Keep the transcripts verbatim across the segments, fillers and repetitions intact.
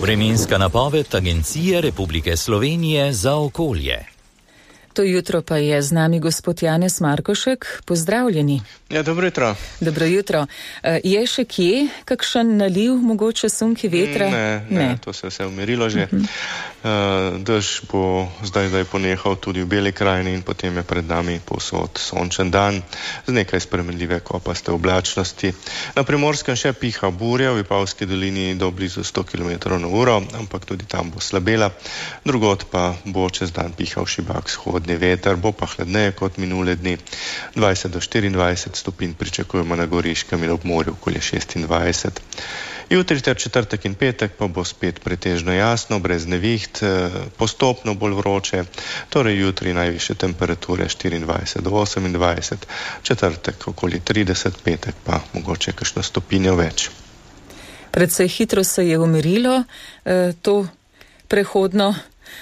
Vremenska napoved Agencije Republike Slovenije za okolje. To jutro pa je z nami gospod Janez Markošek. Pozdravljeni. Ja, dobro jutro. Dobro jutro. Je še kje kakšen naliv, mogoče sunki vetra? Ne, ne, ne. To se je vse umirilo že. Uh-huh. Uh, dež bo zdaj, zdaj ponehal tudi v Beli krajini in potem je pred nami povsod sončen dan z nekaj spremenljive kopaste oblačnosti. Na Primorskem še piha burja, v Vipavski dolini do blizu sto kilometrov na uro, ampak tudi tam bo slabela. Drugod pa bo čez dan pihal šibak vzhodni veter, bo pa hladneje kot minule dni. dvajset do štiriindvajset stopinj pričakujemo na Goriškem in ob morju okoli šestindvajset. Jutri ter četrtek in petek pa bo spet pretežno jasno, brez neviht, postopno bolj vroče, torej jutri najvišje temperature štiriindvajset do osemindvajset, četrtek okoli trideset, petek pa mogoče kakšno stopinjo več. Predvsej hitro se je umirilo eh, to prehodno,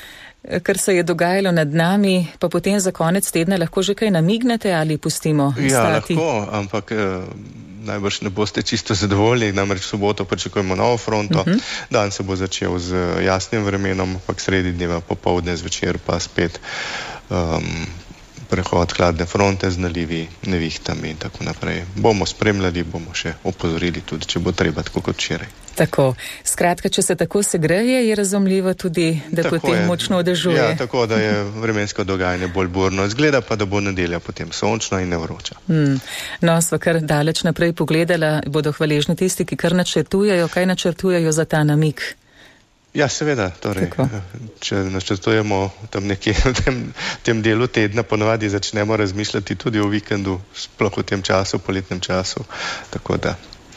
kar se je dogajalo nad nami, pa potem za konec tedna lahko že kaj namignete ali pustimo stati? Ja, lahko, ampak eh, najbrž ne boste čisto zadovoljni, namreč v soboto pričakujemo novo fronto. Uh-huh. Dan se bo začel z jasnim vremenom, ampak sredi dneva popoldne, zvečer pa spet um, prehod hladne fronte z nalivi, nevihtami in tako naprej. Bomo spremljali, bomo še opozorili tudi, če bo treba, tako kot včeraj. Tako, skratka, če se tako segreje, je razumljivo tudi, da tako potem je močno odežuje. Ja, tako da je vremensko dogajanje bolj burno. Izgleda pa, da bo nedelja potem sončna in ne vroča. Hmm. No, sva kar daleč naprej pogledala, bodo hvaležni tisti, ki kar načrtujejo, kaj načrtujejo za ta namig. Ja, seveda, torej, tako. Če načrtujemo tam nekje v tem, tem delu tedna, ponovadi začnemo razmišljati tudi o vikendu, sploh v tem času, poletnem času, tako da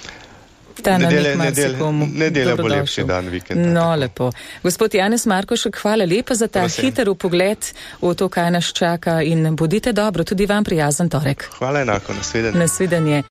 ta namig marsikomu nedelja bo lepši dan vikenda. No, tako. Lepo. Gospod Janez Markošek, hvala lepa za ta Prosim. hiter vpogled v to, kaj nas čaka in bodite dobro, tudi vam prijazen torek. Hvala enako, nasvidenje. Nasvidenje.